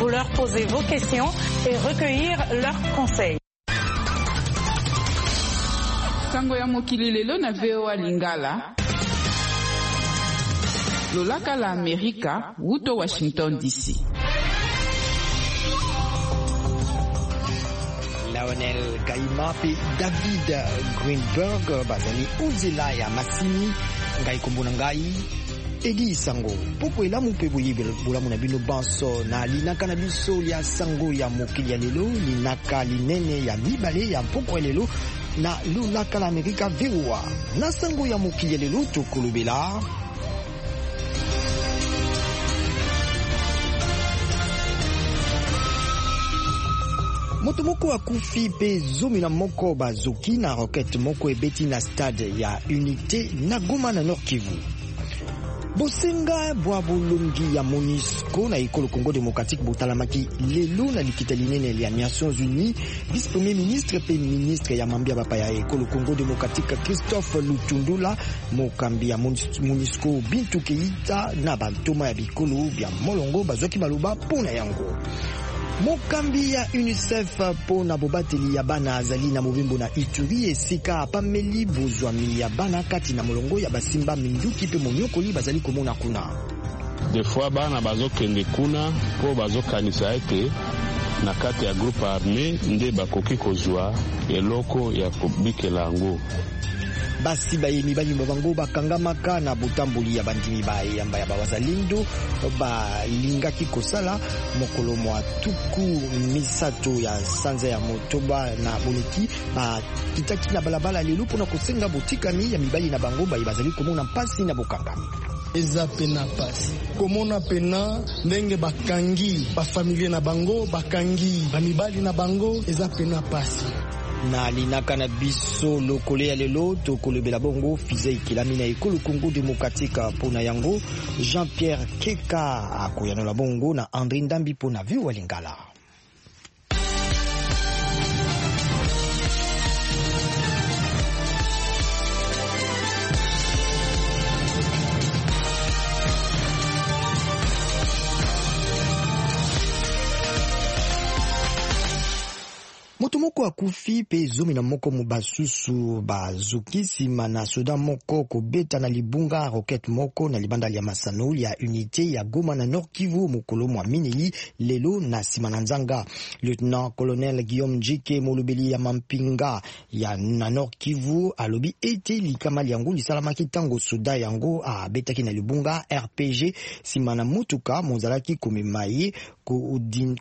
Vous leur posez vos questions et recueillir leurs conseils. Sango ya mokili lelo na VOA Lingala. Lolaka la Amerika, wuto Washington DC. Lionel Kaima pe David Greenberg bazali uzela ya masini ngai kombona ngai Edi Sango poko elamu pe bolamu na bino banso na linaka na biso ya sango ya mokili ya lelo linaka linene ya mibale ya poko lelo na lolaka la Amerika VOA na sango ya mokili ya lelo tokolobela moto moko akufi pe zomi na moko bazoki na roquette moko ebeti na stade ya Unité na Goma na Nord Kivu. Bosenga bwa bolongi ya MONUSCO na ekolo Congo démocratique botalamaki lelo na likita linene ya Nations Unies vice-premier ministre pe ministre ya mambia bapa ya ekolo Congo démocratique Christophe Lutundula mokambi ya MONUSCO Bintu Keita na bantoma ya bikolo bya molongo bazoki maloba pona yango. Mokambi ya UNICEF po na bobateli ya bana azali na mobimbo na Ituri esika apameli bozwami ya bana kati na molongo ya basimba minduki pe monyokoli bazali komona kuna. Des fois bana bazokende kuna po bazokanisa ete na kati ya groupe armé nde bakoki kozwa eloko ya kobikela yango. Basi bayemi bali mbango bakangamaka na botamboli ya bandimi bae yamba ya bawazalindo balingaki kosala mokolo mwa tuku misato ya sanza ya motoba na boleki bakitaki na balabala lelo pona kosenga botikani ya mibali na bango bae bazali komona mpasi na bokangami. Eza pena pasi komona pena ndenge bakangi bafamilie na bango bakangi bamibali na bango eza pena pasi. Na linaka na biso lokole ya lelo tokolobela bongo Fizei Kilami na ekolo Congo démocratique pona yango Jean-Pierre Keka akoyanola bongo na André Ndambi pona VOA Lingala. Moto moko akufi pe zomi na moko mubasusu bazukisi mana soda moko kobeta na libunga roquette moko na libanda ya masano ya Unité ya Goma na Nord Kivu mokolo mwa minei lelo na simananzanga. Lieutenant colonel Guillaume Njike molobeli ya mampinga ya na Nord Kivu alobi ete likama yango lisalamaki tango soda yango abetaki na libunga RPG simana mutuka mozalaki komemaye ko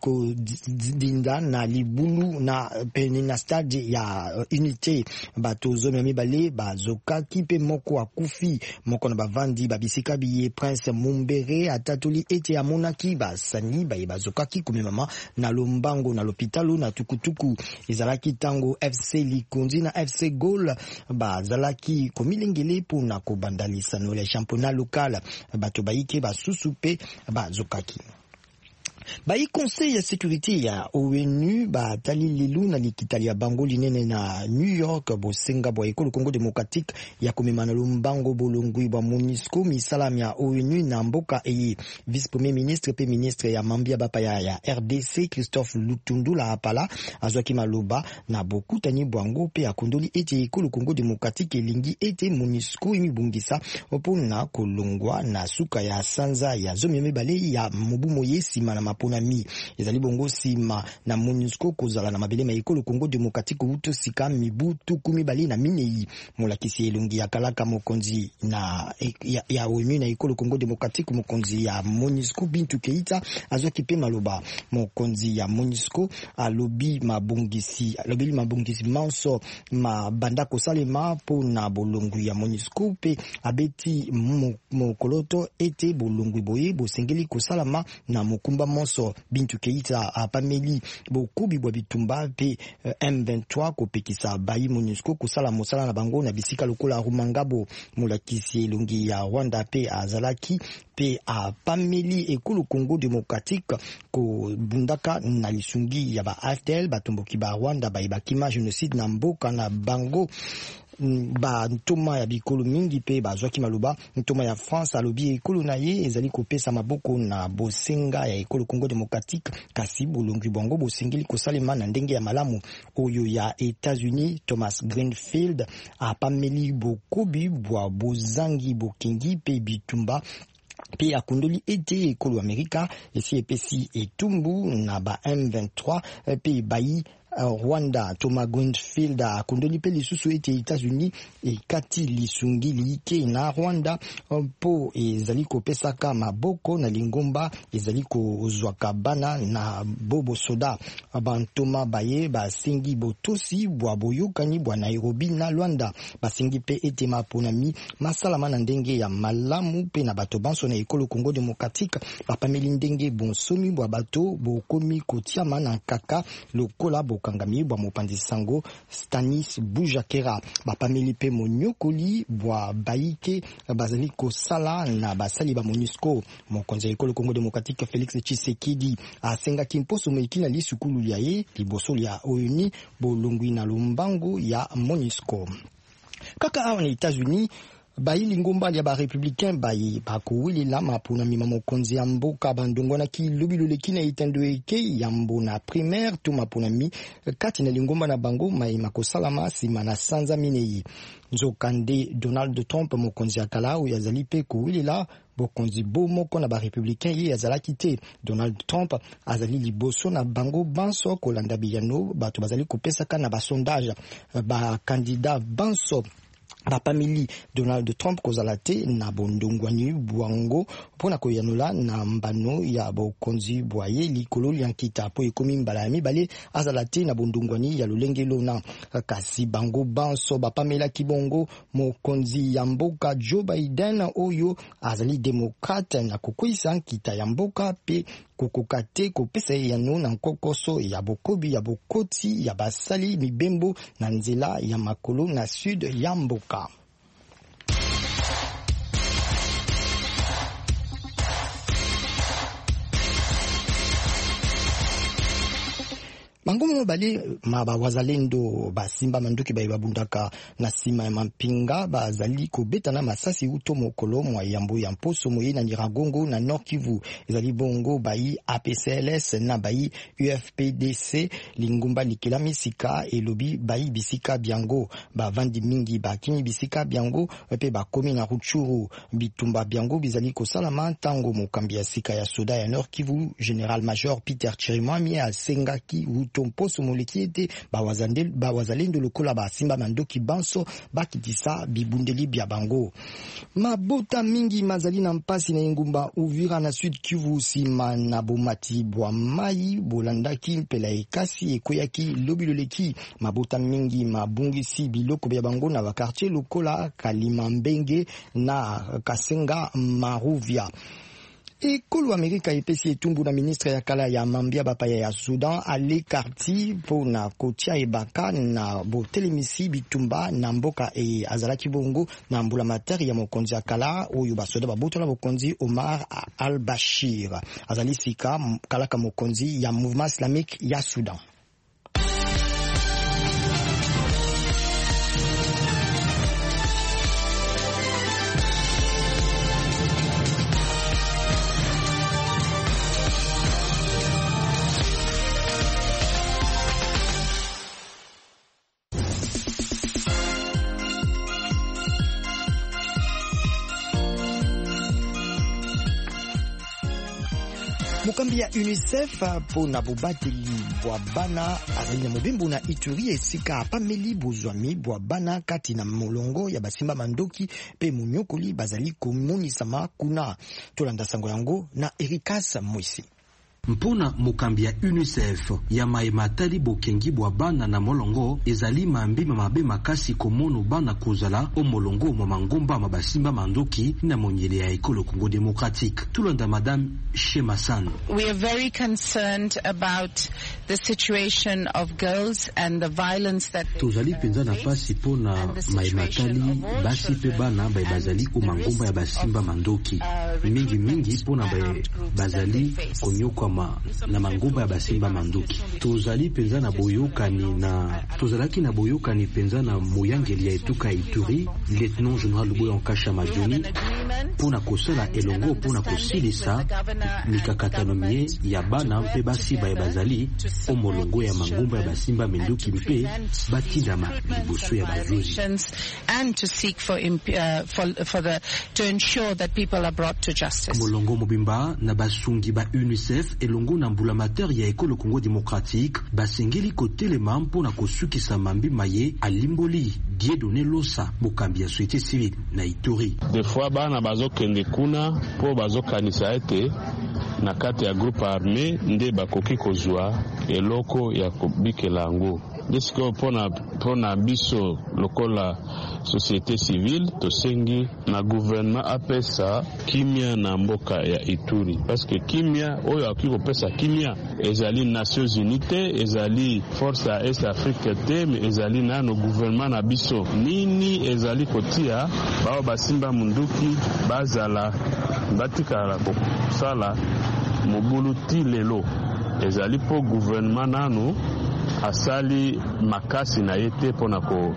dinda na libulu na peni na stade ya Unité bato zomi ya mibale bazokaki pe moko akufi moko na bavandi babisika biye Prince Mumbere atatoli ete amonaki basani baye bazokaki komemama na lombango na lopitalo na tukutuku ezalaki tango FC Likundi na FC Gol bazalaki komilengele pona kobandalisa no le championnat local bato baike basusu pe bazokaki. Bayi conseil ya sécurité ya ONU batali lilu na likitali ya bango linene na New York bosenga bwa ekolo Congo démocratique ya komemana lombango bolongwi bwa MONUSCO misalam ya ONU na mboka eye vice-premier ministre pe ministre ya mambia bapa ya RDC Christophe Lutundula apala azwaki maloba na bokutani bwango pe akondoli ete ekolo Congo démocratique elingi ete MONUSCO imibungisa opona kolongwa na suka ya sanza ya zomi mibale ya mubumo yesima na maponami ezali bongo sima na MONUSCO kozala na mabele ma ekolo Congo démocratique uto sika mibu tukumi bali na minei molakisi elongi ya kalaka mokonzi na ya ONU na ekolo Congo démocratique mokonzi ya MONUSCO Bintu Keita azoki pe maloba mokonzi ya MONUSCO alobi mabongisi manso mabanda kosalema po na bolongu ya MONUSCO pe abeti mokoloto ete bolongu boye bosengeli kosalama na mokumba monso Bintu Keita apameli bokubi bwa bitumba pe M23 kopekisa bayi MONUSCO kusala mosala na bango na bisika lokola Rumangabo molakisi elongi ya Rwanda pe azalaki pe apameli ekolo Congo démocratique ko bundaka na lisungi ya ba AFDL batomboki ba Rwanda ba ibakima génocide na mboka na bango ba ntoma ya bikolo mingi pe bazwaki maloba ntoma ya France alobi ekolo na ye ezali kopesa maboko na bosenga ya ekolo Congo démocratique kasi bolongwi bongo bosengeli kosalema na ndenge ya malamu oyo ya États-Unis. Thomas Greenfield apameli bokobi bwa bozangi bokengi pe bitumba pe akundoli ete ekolo Amerika esi epesi etumbu na ba M23 pe bayi Rwanda. Thomas Greenfield akundoli pe lisusu ete États-Unis ekati lisungi like na Rwanda po ezali kopesaka maboko na lingomba ezali kozwaka bana na bobo soda. Bantoma baye basengi botosi bwa boyokani bwa Nairobi na Rwanda basengi pe ete maponami masalama na ndenge ya malamu pe na bato banso na ekolo Congo démocratique bapameli ndenge bonsomi bwa bato bokomi kotiama na kaka lokola kangami bwa mopanzi sango Stanis Bujakera bapameli pe monyokoli bwa baike bazali kosala na basali ba MONUSCO. Mokonzi ya ekolo Congo démocratique Félix Tshisekedi asengaki mposo meki na lisukulu ya ye liboso ya ONU bolongwi na lombango ya MONUSCO. Kaka awa na États-Unis bayi ngomba ya ba républicain bayi bakowili la mapuna mima mokonzi ya mboka bandongwana ki lobilo lekina itando eke yambo na primaire to mapuna mi kati na lingomba na bango mai makosalama sima na sanza minei nzokande Donald Trump mokonzi ya kala o yazali pe kowili la bokonzi bo moko na ba républicain ye azalaki te. Donald Trump azali liboso na bango banso kolanda biyano bato bazali kopesaka na ba sondage ba candidat banso bapamili Donald Trump kozala te na bondongwani bwango pona koyanola na mbano ya bokonzi bwaye likolo liankita po ekomi mbala ya mibale azala te na bondongwani ya lolenge lona kasi bango banso bapamela kibongo mokonzi ya mboka Joe Biden oyo azali demokrate na kokwisa nkita ya mboka pe kokokate kopesa yano na nkokoso ya bokobi ya bokoti ya basali mibembo na nzela ya makolo na sud ya mboka. Mangumu bali maba wazalendo basimba manduki bayi babundaka na sima ya mampinga bazali kobeta na masasi uto mokolo mwa yambo ya mposo moye na Nyiragongo na Nord Kivu ezali bongo bayi APCLS na bayi UFPDC lingumba likela misika elobi bayi bisika biango bavandi mingi bakini bisika biango pe bakomi na Rutshuru bitumba biango bizali kosalama ntango mokambi ya sika ya soda ya Nord Kivu General Major Peter Chirimwami asengaki mposo moleki ete bawazalendo lokola basimba mandoki banso bakitisa bibundeli bya bango. Mabota mingi mazali na mpasi na ngumba Uvira na Sud Kivu sima na bomati bwa mai bolandaki mpela ekasi ekoyaki lobiloleki mabota mingi mabungisi biloko bya bango na bakartier lokola Kalima Mbenge na Kasenga Maruvia. Ekolo Amerika epesi etumbu na ministre ya kala ya mambia bapaya ya Sudan Ale Karti po na kotia ebaka na botelemisi bitumba na mboka azalaki bongo na mbula materi ya mokonzi ya kala oyo basoda babotola mokonzi Omar al-Bashir azali sika kalaka mokonzi ya mouvement islamique ya Sudan. Mukambi ya UNICEF po na bobateli bwa bana azali na mobimbo na Ituri esika apameli bozwami bwa bana kati na molongo ya basimba mandoki pe munyokoli bazali komonisama kuna tolanda sango yango na Erikas Mwisi. Mpona mukambi ya UNICEF ya maimatali bokengi bwa bana na molongo ezali mambima mabe makasi komono bana kozala o molongo mwa mangomba mabasimba mandoki na monyele ya ekolo Congo démocratique. Tulanda Madame Shemasan. We are very concerned about the situation of girls and the violence that tozali penza na pasi pona maimatali basi pe bana bazali o mangomba ya basimba mandoki mingi pona bazali konyokwa na mangomba ya basimba manduki. Tozali penza na boyokani na tozalaki na boyokani penza na moyangeli ya etuka Ituri, Lieutenant General Luboya Nkasha Majoni, pona kosala elongo pona kosilisa mikakatano mie ya bana mpe basiba ya bazali omolongo ya mangomba ya basimba menduki mpe batindama liboso ya bajuzi. And to seek to ensure that people are brought to justice. Molongo mobimba na basungi ba UNICEF elongo na mbulamateur ya ekolo Congo Démocratique basengeli kotelema mpona kosukisa mambi maye alimboli Dieudonné Losa mokambi ya société civile na Ituri. Des fois bana bazokende kuna po bazokanisa ete na kati ya groupe armé nde bakoki kozwa eloko ya kobikela yango. Disco pona biso lokola société civile tosengi na gouvernement apesa kimia na mboka ya Ituri, parce que kimia oyo akiko pesa kimia ezali Nations Unies, ezali force à Est Afrique te, mais ezali na no gouvernement na biso nini ezali kotia bao basimba munduki bazala batikala kosala mobuluti lelo ezali po gouvernement nanu asali makasi na yete pona ko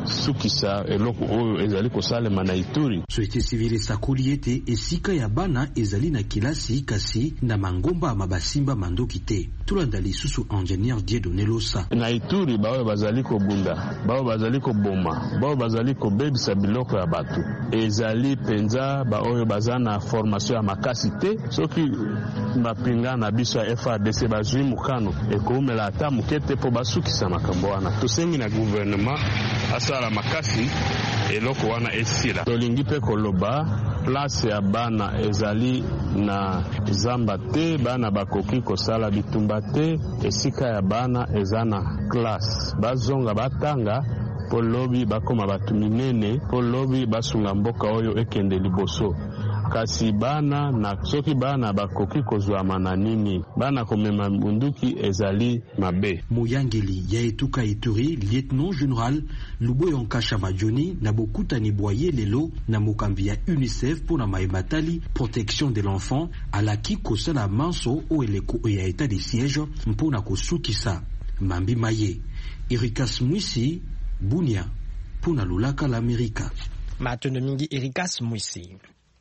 sukisa eloko oyo ezali kosalema na Ituri. Société civile sakoli ete esika ya bana ezali na kilasi kasi na mangomba mabasimba mandoki te. Tulanda lisusu ingénieur Dieudonné Losa. Na Ituri bawe bazali ko bunda, bawe bazali ko boma, bawe bazali ko bebisa biloko ya batu. Ezali penza ba oyo bazana formation ya makasi te. Soki mapinga na biso ya FARDC bazui mukano ekomela ata mukete po basukisa makambo wana. Tosengi na gouvernement asala makasi eloko wana esila. Tolingi pe koloba place ya bana ezali na zamba te, bana bakoki kosala bitumba te, esika ya bana ezana classe. Bazonga batanga po lobi bakoma batu minene, po lobi basunga mboka oyo ekende liboso. Kasi bana na soki bana bakoki kozwa nini bana komema munduki ezali mabe. Moyangeli ya etuka Ituri Lieutenant General Luboya Nkasha Majoni na bokutani boye lelo na mokambi ya UNICEF pona maimatali protection de l'enfant alaki kosala manso o eleko ya état de siège mpona kosukisa mambi maye. Erikas Mwisi Bunia pona lulaka la Amerika. Matondo mingi Erikas Mwisi.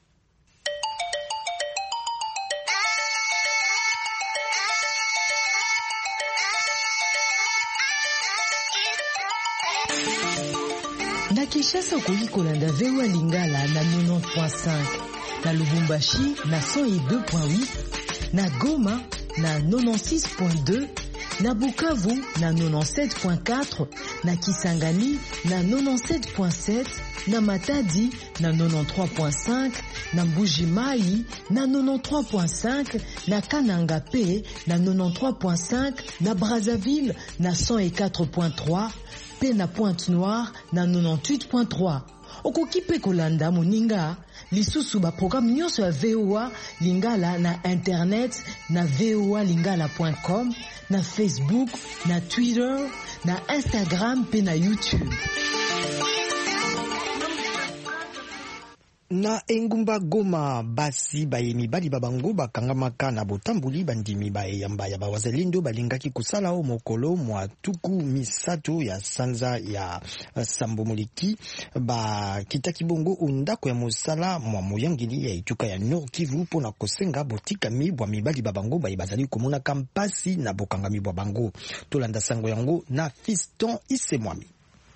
Na Kinshasa okoki kolanda VOA Lingala na 90.5, na Lubumbashi na 102.8, na Goma na 96.2, na Bukavu na 97.4, na Kisangani na 97.7, na Matadi na 93.5, na Mbuji-Mayi na 93.5, na Kananga P na 93.5, na Brazzaville na 104.3, pe na Pointe-Noire na 98.3. Okoki pe kolanda moninga lisusu ba programme nyonso ya VOA Lingala na internet na voalingala.com, na Facebook, na Twitter, na Instagram pe na YouTube. Na engumba Goma basi bayemi bali babango bakangamaka na botambuli bandimi bayamba ya bawazalindo balingaki kusala o mokolo mwa tuku misato ya sanza ya Sambo Moliki ba kitaki bongo undako ya mosala mwa moyangili ya ituka ya Nord Kivu pona kosenga botika mibwa mibali babango bazali komona kampasi na bokanga mibwa bango. Tolanda sango yango na Fiston Isemwami.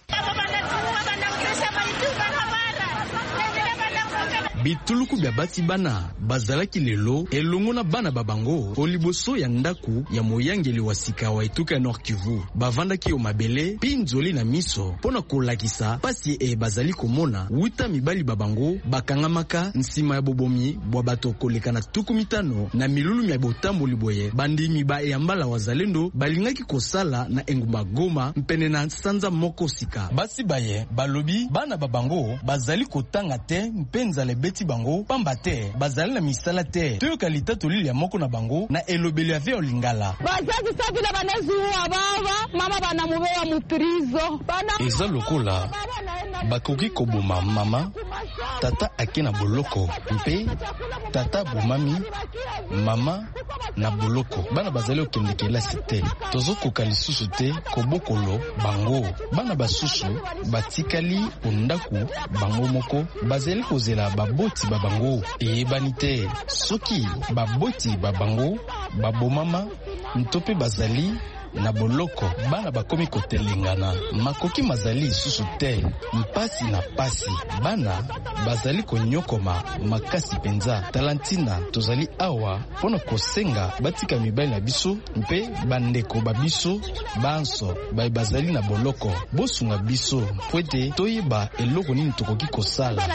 Bituluku bya bati bana bazalaki lelo elongo na bana babango oliboso ya ndaku ya moyangeli wa sika wa etuka ya Nord Kivu bavandaki yo mabele pinzoli na miso pona kolakisa pasi bazali komona wita mibali babango bakangamaka nsima ya bobomi bwa bato koleka na tuku mitano na milulu ya botamboli boye bandimi ba yambala wazalendo balingaki kosala na engumba Goma mpene na sanza moko sika basi baye balobi bana babango bazali kotanga te mpenza beti bango pamba te bazali na misala te to kalita tolili ya moko na bango na elobeli ya VOA Lingala bazaki sabila banazuwa baba mama bana mubewa mutrizo bana eza lokola bakoki koboma mama tata akena boloko mpe tata bomami mama na boloko bana bazali okende kelasi te tozokoka lisusu te kobokolo bango bana basusu batikali ondaku bango moko bazali kozela baboti babango eyebani te soki baboti babango babomama ntope bazali na boloko bana bakomi kotelengana makoki mazali susu te mpasi na pasi bana bazali konyokoma makasi penza talantina tozali awa pona kosenga batika mibali na biso mpe bandeko babiso banso bazali na boloko bosunga biso pwete toyeba eloko nini tokoki kosala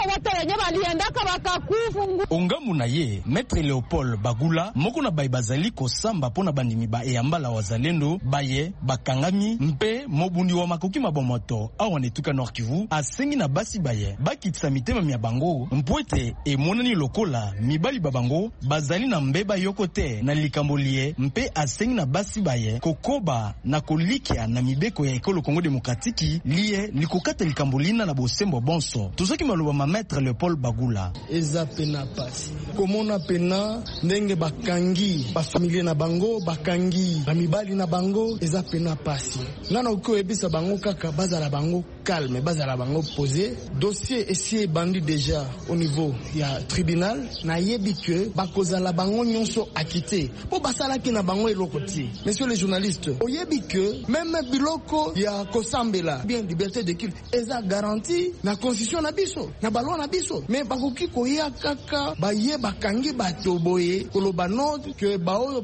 ongamu na ye Maître Léopold Bagula moko na bazali kosamba pona bandimi ba eyambala wazalendo baye bakangami mpe mobundi wa makoki mabomoto awa netuka Nord Kivu asengi na basi baye bakitisa mitema mya bango mpwete emonani lokola mibali babango bazali na mbeba yoko te na likambolie mpe asengi na basi baye kokoba na kolikia na mibeko ya ekolo Kongo Demokratiki liye likokata likambolina na bosembo bonso tozoki maloba ma Maître Léopold Bagula eza pena pasi komona pena ndenge bakangi ba familie na bango bakangi ba mibali na bango eza pena pasi ngana uko ebisa bango kaka bazala bango calme bazala bango posé dossier essayer bandi déjà au niveau ya tribunal na yebi que bakozala bango nyonso akité po basala ki na bango eloko ti messieurs les journalistes oyebi que même biloko ya kosambela bien liberté de culte eza garantie na constitution na biso na balwa na biso mais bakoki koya kaka baye bakangi batoboye koloba nord que baoyo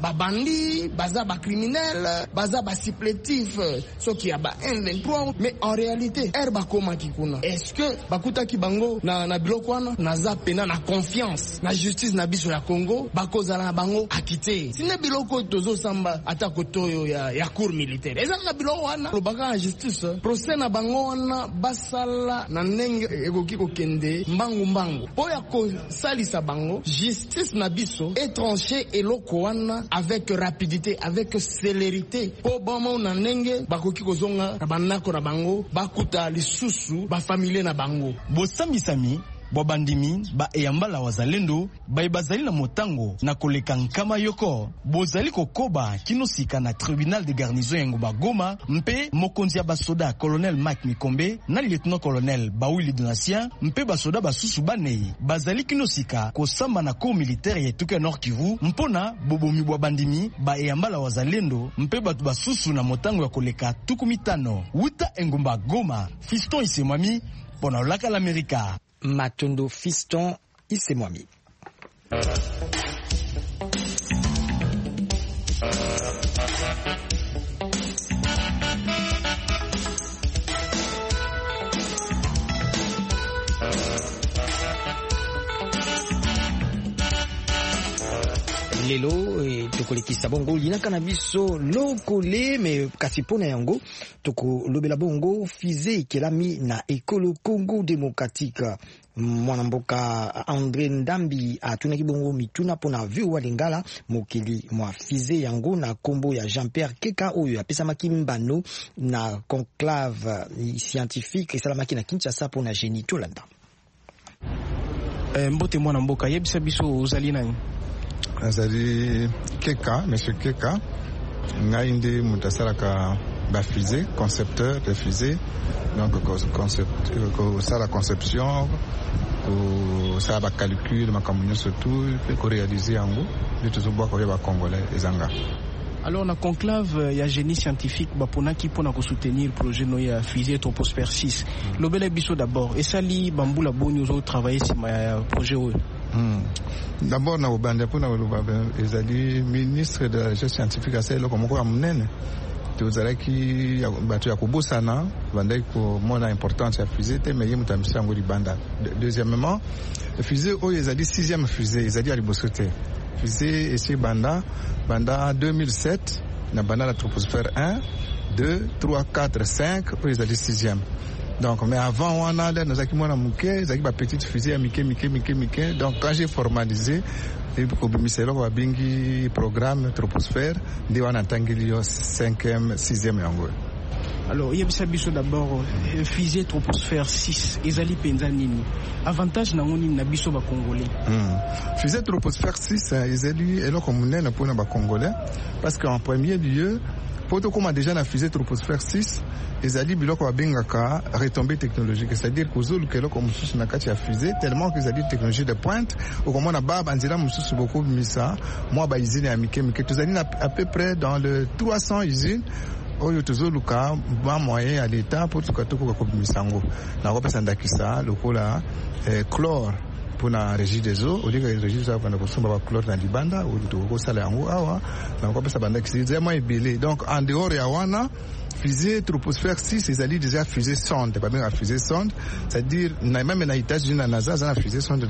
bandi baza ba criminel baza ba supplétif soki ya ba M23 mais en réalité herba koma kikuna est-ce que bakuta ki bango na biloko wana na za pena na confiance na justice na biso ya Congo bakozala na bango akité sine biloko tozo samba ata kotoyo ya cour militaire ezanga biloko wana lobaka na justice procès na bango wana basala na ndenge ekoki kokende mbangu po ya kosalisa bango justice na biso étranger eloko wana avec rapidité avec célérité po bomo na ndenge bakoki kozonga na banako na bango bakuta lisusu ba familie na bango bosamisami bobandimi ba eyambala wazalendo bazali na motango na koleka nkama yoko bozali kokoba kinosika na tribunal de garnison yango Goma mpe mokonzi ya basoda colonel Mike Mikombe na lieutenant colonel Bawili Donatien mpe basoda basusu banei bazali kinosika kosamba na cour militaire ya tuka Nord Kivu mpona bobomi bwa bandimi ba eyambala wazalendo mpe batu basusu na motango ya koleka tukumitano wuta engumba Goma Fiston Isemwami pona olaka l'Amerika Matondo Fiston Isemwami. Lelo tokolekisa bongo linaka na biso lokole me kasi pona yango tokolobela bongo fize kelami na ekolo Congo Démocratique mwana mboka André Ndambi atunaki bongo mituna pona viwa lingala mokili mwa fize yango na kombo ya Jean-Pierre Keka oyo apesamaki mbano na conclave scientifique esalamaki na Kinshasa pona Génie Tolanda. Mbote mwana mboka yebisa biso ozali nani? Azali Keka, monsieur Keka, ngai nde mutasalaka ba fusée, concepteur de fusée, donc ça la conception, ça ba calcul, ma communion surtout, pour réaliser en gros, de tout ce bois qu'on va congolais et zanga. Alors na conclave ya génie scientifique bapona ki pona ko soutenir projet no ya fusée Troposphère 6. Lobele biso d'abord et sali bambula boni ozo travailler sur ma projet oyo. D'abord na obande pona ezali ministre de la gestion scientifique aselo komoko ya munene. Tozalaki batu ya kubusana bandai ko mona importance ya fusée te mais yemu tamisa ngo libanda. Deuxièmement, fusée oyo ezali 6e fusée ezali ali bosote. Fusée ici banda 2007 na banda la troposphère 1 2 3 4 5 oyo ezali 6e. Donc mais avant on a nous aki mona muke ezali ba petite fusée mike. Donc quand j'ai formalisé et ko bimiselo ko bingi programme troposphère ndi wana tangili yo 5e 6e yango. Alors, il y a d'abord fusée troposphère 6, ezali penza nini. Avantage na ngoni na biso ba Congolais. Fusée troposphère 6 ezali eloko munene pour ba Congolais parce qu'en premier lieu, pour tout comme déjà na fusée troposphère 6, ezali biloko ba bengaka retombée technologique, c'est-à-dire que zulu keloko mususu na kati ya fusée tellement que ezali technologie de pointe au comment na ba banzira mususu beaucoup misa moi ba usine ya mike tozali à peu près dans le 300 usines oyo tozoluka ba moyen à l'état pour tukatuko ko misango na ko pesa ndakisa lokola chlore pour la régie des eaux au lieu que régie ça va consommer ba chlore na libanda ou to sala yango awa na ko pesa bandakisa zema ebele. Donc en dehors ya wana fusée troposphère 6 ezali déjà fusée sonde pas bien fusée sonde, c'est-à-dire même na États-Unis na NASA za fusée sonde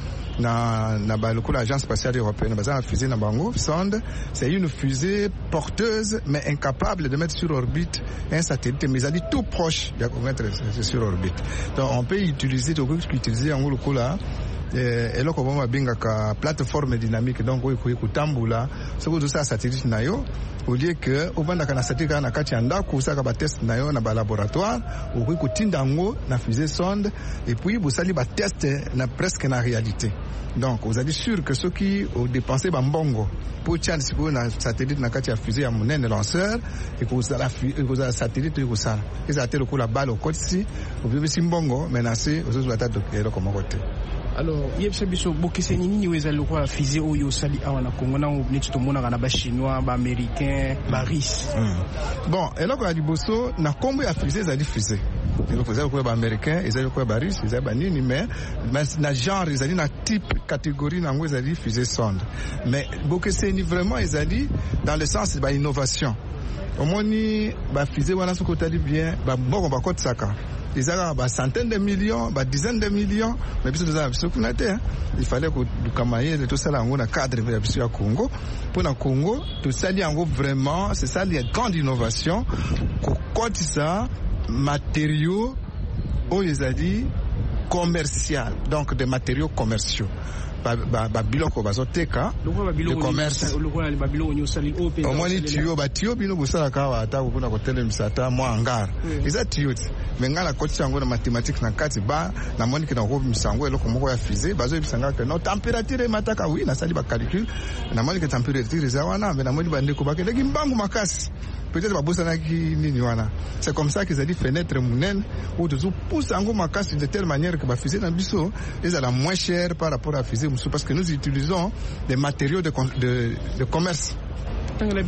na ba lokola agence spatiale européenne ba fusée na bango sonde. C'est une fusée porteuse mais incapable de mettre sur orbite un satellite, mais ezali tout proche de mettre sur orbite. Donc on peut utiliser yango lokola eloko bomba bengaka plateforme dynamique, donc oyo kutambula soko to sa satellite na yo au lieu que obanda kana satellite na kati ya ndako usaka ba test na yo na ba laboratoire okoki kotinda ngo na fusée sonde et puis bosali ba test na presque na réalité. Donc vous êtes sûr que ceux qui ont dépensé bambongo pour tirer na satellite na kati ya fusée ya munene lanceur et que la satellite ko sala ils atterrent ko la balle au côté au bébé simbongo menacé aux autres attaques de comme côté. Alors yebisa biso bokese nini wezali kwa fusée oyo sali awa na Congo na obneti to mona na ba chinois ba américain ba russe. Bon eloko ya liboso na kombo ya fusée za fusée eloko za ko ba américain ezali ko ba russe ezali ba nini mais na genre ezali na type catégorie na ngo ezali fusée sonde, mais bokese ni vraiment ezali dans le sens ba innovation omoni ba fusée wana soko tali bien ba boko ba kotsaka ils avaient des centaines de millions, des dizaines de millions, mais puis il fallait que le Kamaïe de tout ça dans le cadre de la Congo. Pour le Congo, tout ça vraiment, c'est ça les grandes innovations. Quand ça, matériaux, ils ont dit commercial, donc des matériaux commerciaux. Biloko bazoteka le commerce au moins les tuyaux bino busala kawa ata kuna kotele misata mo hangar eza tuyaux mais ngala koti yango na mathématiques na kati ba na moni ke na ko misango eloko moko ya fusée bazo bisanga que no température mataka oui na sali ba calcul na moni ke température za wana mais na moni ba ndeko ba keleki mbangu makasi peut-être ba bosana ki nini wana. C'est comme ça qu'ils ont dit fenêtre munene ou de pousse yango makasi de telle manière que ba fusée na biso est la moins chère par rapport à fusée parce que nous utilisons des matériaux de commerce. Donc ils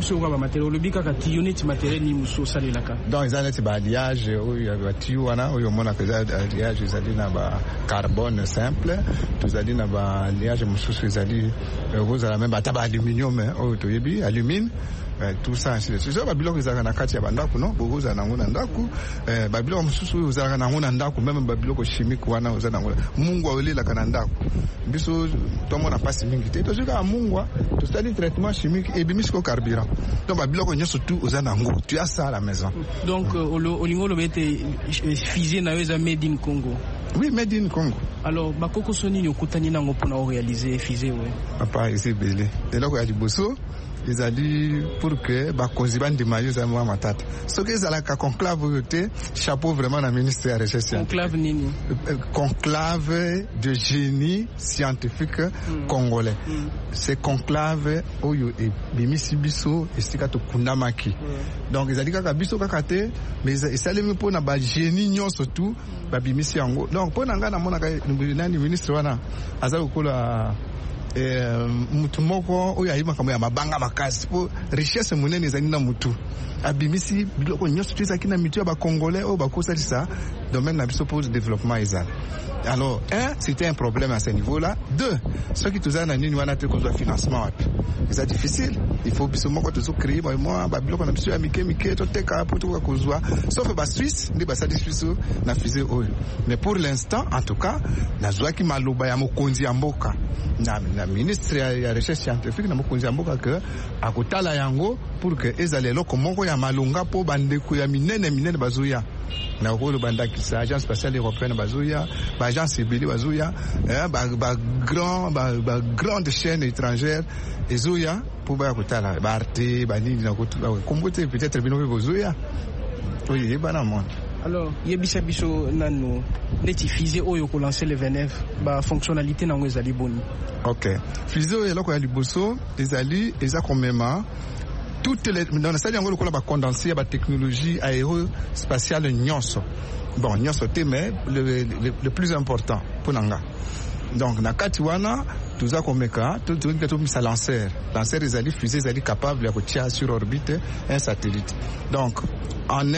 ont des alliages, il y a des alliages, ils ont carbone simple, ils ont des alliages, vous avez même aluminium, alumine. Tout ça c'est ça babiloko ezaka na kati ya bandako no bogoza nango na ndako babiloko mususu ezaka nango na ndako même babiloko chimique wana ozana nango mungwa olela kana ndako biso tomo na pasi mingi te tozuka mungwa to study traitement chimique et bimisiko carburant donc babiloko nyoso tout ozana nango tu as ça à la maison. Donc olingo lobete fusée na yoza made in Congo. Oui, made in Congo. Alors bakoko soni yokutani nango pona réaliser fusée ouais. Papa ese belé eloko ya liboso ils ont dit pour que bakonzi bandi mayo za mwa matata so que ça la conclave yote chapeau vraiment na ministre de la recherche conclave nini conclave de génie scientifique congolais c'est conclave oyo e bimisi biso esika to kundamaki donc ils ont dit kaka biso kaka te mais esalemi pona ba génie nyonso tout ba bimisi yango donc pona nga na mona ka nani ministre wana azali kola mutu moko oyo ayima kama ya mabanga makasi po richesse munene ezali na mutu abimisi biloko nyonso tezaki na mitu ya bakongolais oyo bakosalisa domaine na biso pour le développement ezala. Alors c'était un problème à ce niveau-là. Deux, ceux qui tozana nini wana te kozwa financement wapi c'est difficile, il faut biso moko tozo créer moi babiloko na biso ya mike to teka po to kozwa sauf ba Suisse ndi basadi Suisse na fusée oyo. Mais pour l'instant en tout cas nazwaki maloba ya mokonzi ya mboka na ministre ya recherche scientifique na mokonzi ya mboka que akotala yango pour que ezale loko moko ya malunga po bandeko ya minene bazoya na rôle bandaki sa agence spatiale européenne bazoya ba agence ebele bazoya grande chaîne étrangère ezoya pour ba kotala ba arte ba nini na kombote peut-être bino bazoya Oui, bana monde. Alors, yebisa biso nanu neti fusée oyo ko lancer le 29 ba fonctionnalité nango ezali boni. OK. Fusée oyo loko ya liboso ezali eza komema toutes les dans la salle yango lokola ba condenser ba technologie aérospatiale nyonso. Bon, nyonso te mais le plus important pour nanga. Donc na kati wana tuza komeka tout misa lanceur ezali fusée ezali capable ya kotia sur orbite un satellite. Donc en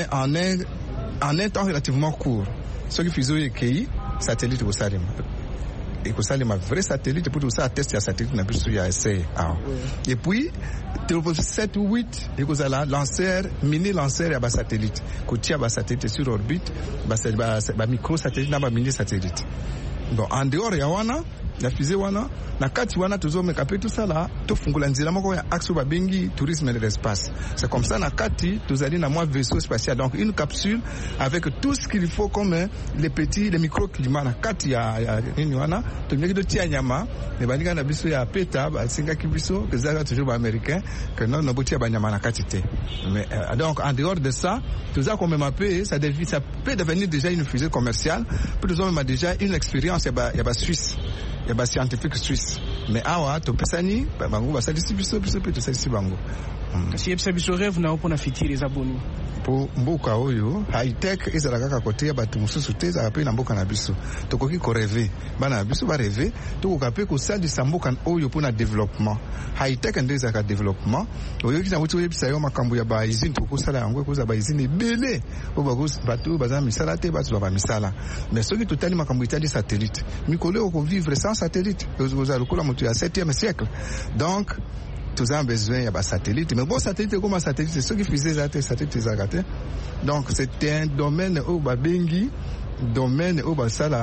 un temps relativement court ce qui fusée ekei satellite ko salima et ko salima vrai satellite pour tout ça test ya satellite na biso ya essai et puis 7 ou 8 et ko sala lanceur mini lanceur ya ba satellite ko tia ba satellite sur orbite ba micro satellite na ba mini satellite. Bon, en dehors ya wana la fusée wana na kati wana tozomeka pe tout ça là tofungula nzela moko ya axe ba bengi tourisme de l'espace. C'est comme ça na kati tozali na moi vaisseau spatial, donc une capsule avec tout ce qu'il faut comme les microclimats na kati ya nini wana tonyaki do tia nyama ne baninga na biso ya peta ba singa kibiso que ça toujours ba américain que non na botia ba nyama na kati te. Mais donc en dehors de ça tout ça comme mapé ça peut devenir déjà une fusée commerciale pour nous on a déjà une expérience ya ba Suisse. Il y a des scientifiques suisses. Mais awa to pesani bango ba salisi biso pe to salisi bango. Si yebisa biso rêve na opona fitiri za boni. Po mboka oyo high tech ezala kaka côté ya batu mususu te za pe na mboka na biso. Tokoki ko rêver. Bana biso ba rêver tokoka pe ko salisa mboka oyo pona développement. High tech ndeza ka développement. Oyo kina wuti yebisa yo makambo ya ba usine to ko sala yango ko za ba usine belé. Po ba ko batu baza misala te batu ba misala. Mais soki totali makambo itali satellite. Mikolo ko vivre sans satellite. Vous allez le moto ya 7e siècle. Donc tous ont besoin de satellites, mais bon satellite comme un satellite c'est ce qui faisait les satellites zagate. Donc c'est un domaine où ba bengi domaine où ba sala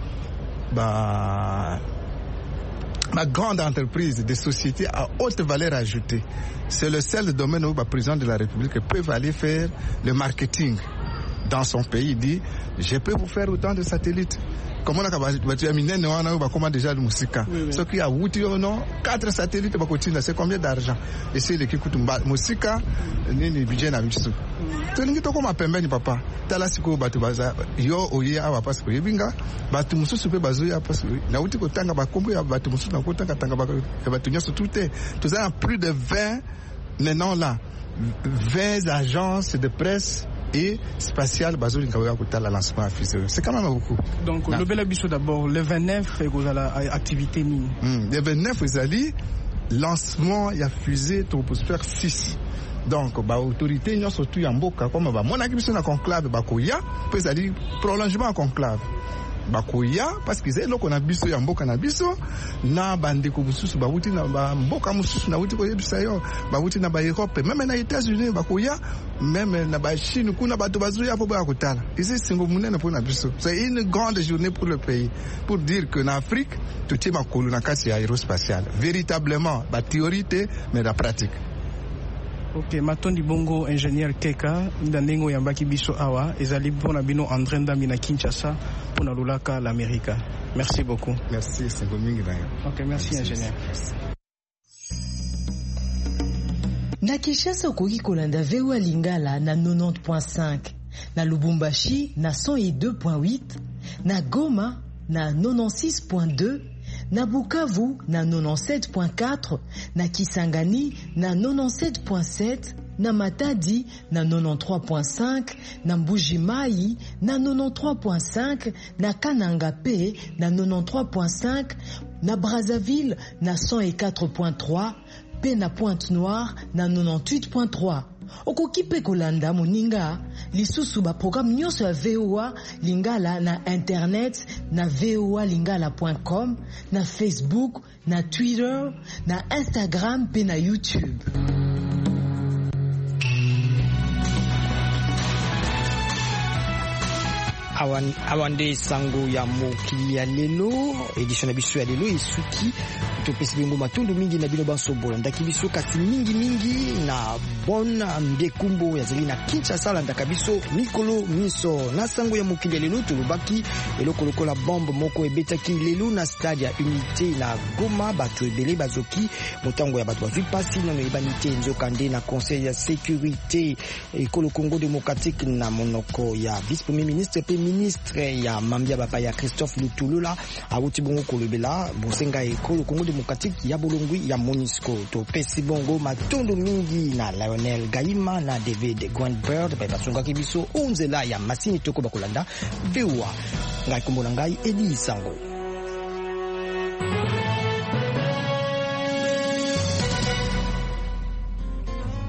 ba grande entreprise des sociétés à haute valeur ajoutée. C'est le seul domaine où le président de la République peut aller faire le marketing dans son pays. Il dit je peux vous faire autant de satellites. Comment on a tu as mis comment déjà le musique. Ce qui a 4 satellites c'est combien d'argent? Et c'est l'équipe qui musique ni budget na biso. Tolingi to koma pembeni papa. Tala siko batu baza yo oye awa parce que yebinga batu mususu pe bazoya parce que na uti ko tanga ba kombo ya batu mususu na ko tanga ba batu nyaso tuté. Tous a plus de 20 maintenant là 20 agences de presse et spatial bazoli kawa kutala lancement à fusée. C'est quand même beaucoup. Donc le bel abisso d'abord le 29 et vous allez activité ni. Le 29 vous allez lancement ya fusée troposphère 6. Donc ba autorité nyonso surtout ya mboka comme ba mona ki biso na conclave ba koya peut aller prolongement en conclave. Bakoya parce que c'est loko na biso ya mboka na biso na bandeko bususu bawuti na mboka mususu na wuti ko yebisa yo bawuti na ba Europe même na États-Unis bakoya même na ba Chine kuna bato bazuya po ba kotala ici singo munene po na biso. C'est une grande journée pour le pays pour dire que na Afrique tout est makolo na kasi ya aérospatiale véritablement ba théorie mais la pratique. Ok, Matondi Bongo, ingénieur Keka, Ndanengo Yambaki Biso Awa, ezali pona bino André Ndambi na Kinshasa, pona Lulaka l'Amérique. Merci beaucoup. Merci, c'est Gomingi. Ok, merci ingénieur. Na Kinshasa okoki kolanda VOA Lingala na 90.5, na Lubumbashi na 102.8, na Goma na 96.2, na Bukavu na 97.4, na Kisangani na 97.7, na Matadi na 93.5, na Mbuji-Mayi na 93.5, na Kananga pe na 93.5, na Brazzaville na 104.3, pe na Pointe-Noire na 98.3. Okoki pe kolanda moninga lisusu ba programme nyonso ya VOA Lingala na internet na voalingala.com, na Facebook, na Twitter, na Instagram pe na YouTube. Awande sango ya mokili ya lelo edition na biso ya lelo esuki topesi bingo matundu mingi na bino bansobola ndaki biso kasi mingi na bona mbekumbo ya zeli na Kinshasa la ndaka biso mikolo miso na sango ya mokili lelo tulubaki eloko lokola bombe moko ebetaki lelo na stade ya Unité na Goma bato ebele bazoki motango ya bato bazwi pasi na ebanité nzoka nde na conseil ya sécurité ekolo Congo démocratique na monoko ya vice premier ministre pe ministre ya Mambia Bapa ya Christophe Lutulula awuti bongo kolobela bosenga ekolo Congo démocratique ya bolongwi ya MONUSCO to pesi bongo matondo mingi na Lionel Gaima na David Grandbird pa basunga kibiso onzela ya masini toko bakolanda vewa ngai kombo na ngai Edi Sango.